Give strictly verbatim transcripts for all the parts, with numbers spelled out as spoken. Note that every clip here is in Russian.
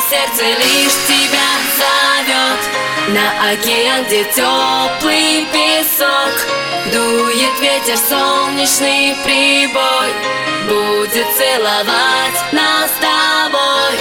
сердце лишь тебя зовет на океан, где теплый песок. Дует ветер, солнечный прибой будет целовать нас с тобой.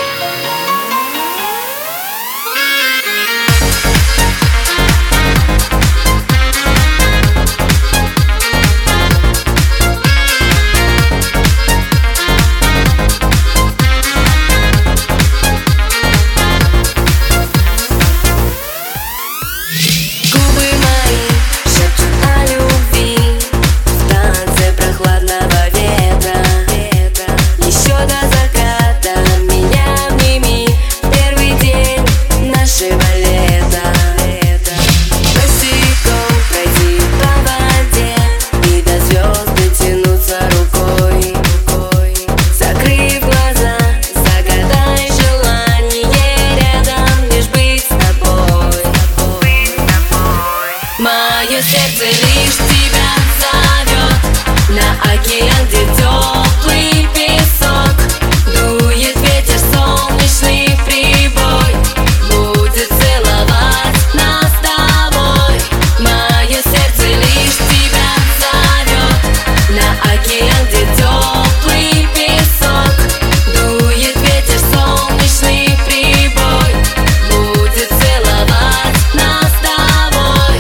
Мое сердце лишь тебя зовет на океан, где теплый песок. Дует ветер, солнечный прибой будет целовать нас с тобой. Мое сердце лишь тебя зовет на океан, где теплый песок. Дует ветер, солнечный прибой будет целовать нас с тобой.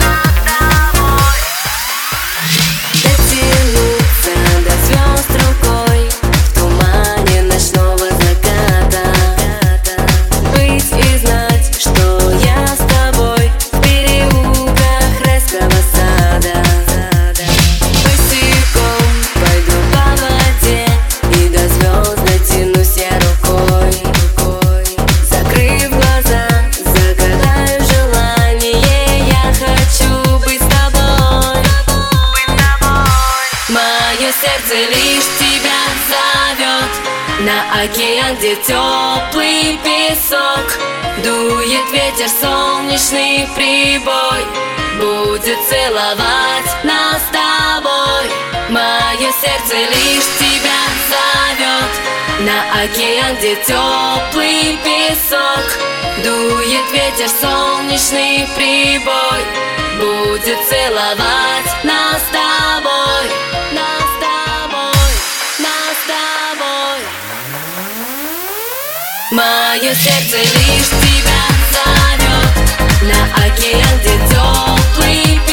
Сердце лишь тебя зовет на океан, где теплый песок. Дует ветер, солнечный прибой будет целовать нас с тобой. Мое сердце лишь тебя зовет на океан, где теплый песок. Дует ветер, солнечный прибой будет целовать нас с тобой. Мое сердце лишь тебя зовет на океан, где теплый